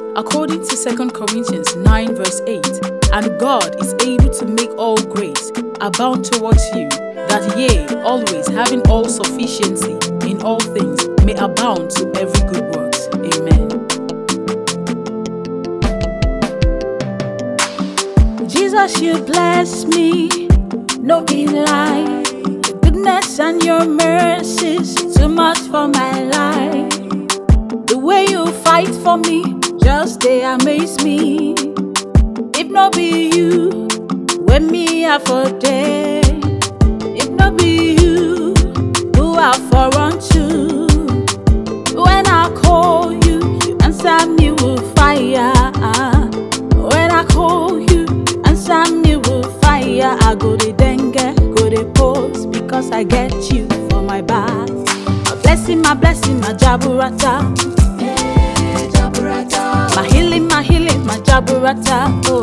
According to 2 Corinthians 9 verse 8, and God is able to make all grace abound towards you, that yea, always having all sufficiency in all things, may abound to every good works. Amen. Jesus, you bless me, no be lie. Your goodness and your mercies, too much for my life. The way you fight for me, just they amaze me. If no be you, when me are for day. If no be you, who I for unto. When I call you, you answer me with fire. When I call you, answer me with fire. I go the dengue, go the post, because I get you for my back. My blessing, my jaburata. My healing, my jaburata. Oh,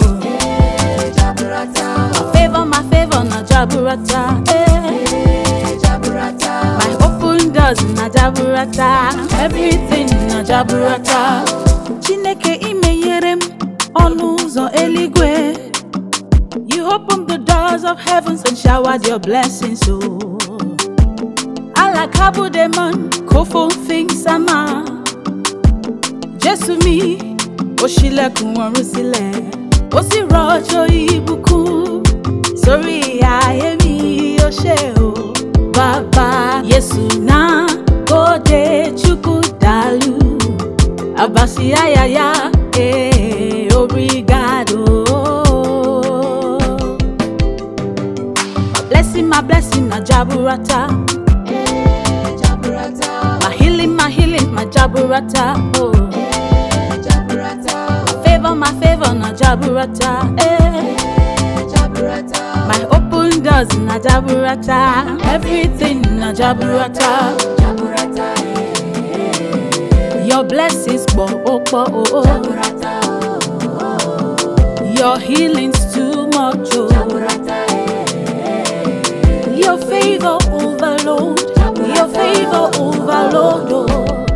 jaburata. My favor, na jaburata. Jaburata. My open doors, na jaburata. Everything, na jaburata. Chineke imeyerem onuzo eligwe. You opened the doors of heavens and showered your blessings. Oh, alakabu demon, kofo things sama. Jesu mi, oshilekun ọ̀run sílẹ̀, ó sì rọ̀jò ìbùkún sórí ayé mi, ó ṣé o. Baba Yesu na gode chukwu dalu, abasi ayaya, obrigado. My blessing, na jaburata. Jaburata. My healing, my jaburata. Oh. My favor, na jaburata. Jaburata. My open doors, na jaburata. Everything, na jaburata. Jaburata. Your blessings, oh. Jaburata. Your healing's too much, oh. Jaburata. Your favor overload. Jaburata. Your favor overload, oh.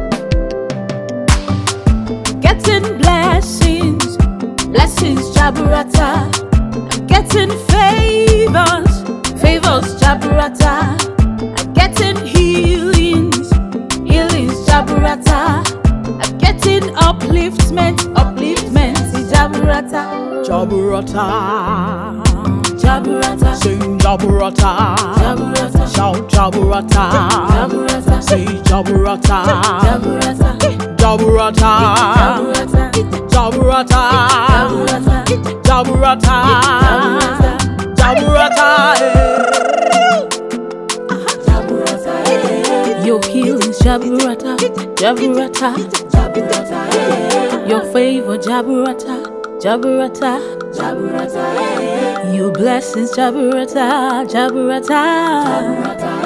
Getting blessings, jaburata. I'm getting favors, jaburata. I'm getting healings, jaburata. I'm getting upliftment, jaburata. Jaburata. Jaburata. Sing jaburata. Jaburata. Shout jaburata. Jaburata. Say jaburata. Jaburata. Jaburata. Jaburata. Jaburata. Jaburata. Your healing, jaburata. Your favor, jaburata. Your blessings, jaburata.